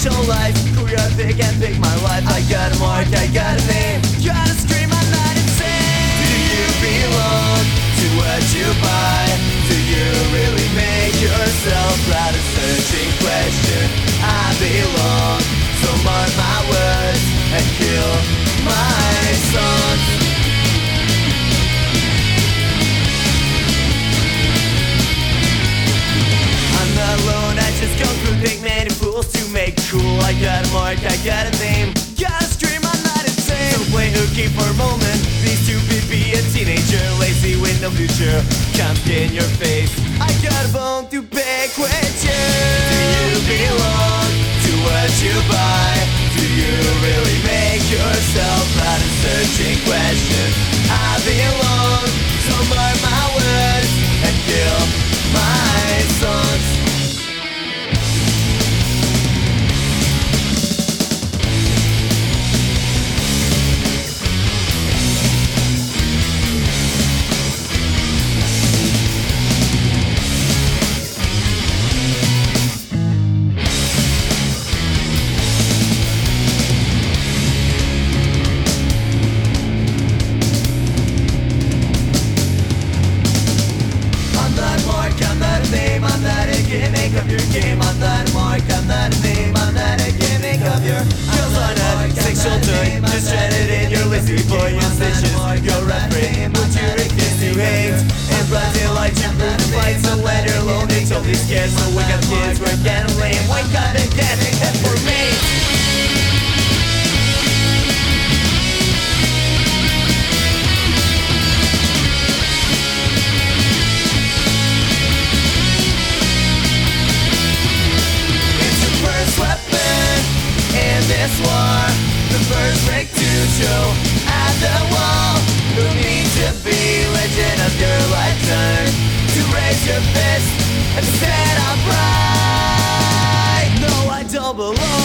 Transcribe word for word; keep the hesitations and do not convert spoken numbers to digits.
social life, career pick and pick my life. I got a mark, I got a name, gotta scream, I'm not insane. Do you belong to what you buy? Do you really make yourself proud? A searching question. I belong, so mark my words and kill my songs. I'm not alone, I just come through big many fools to make it cool. I got a mark, I got a name, gotta scream, I'm not insane. So play hooky for a moment, be stupid, be a teenager, lazy with no future, come in your face. I got a bone to pick with you. Do you belong to what you buy? Do you really make yourself proud? A searching question. I belong, so mark my words and kill my songs. I'm not a gimmick of your game. I'm not a mark, I'm not a name. I'm not a gimmick of your girls are not sexual toy, just shredded in your lazy boy. Your stitches, your red frame, would you refuse to hate? And blood till like you prove the fight. So let your lonely totally scared. So wake up kids, we're getting lame. Wake up again, except for me. This war, the first break to show at the wall. Who need to be legend of your lifetime to raise your fist and stand upright? No, I don't belong.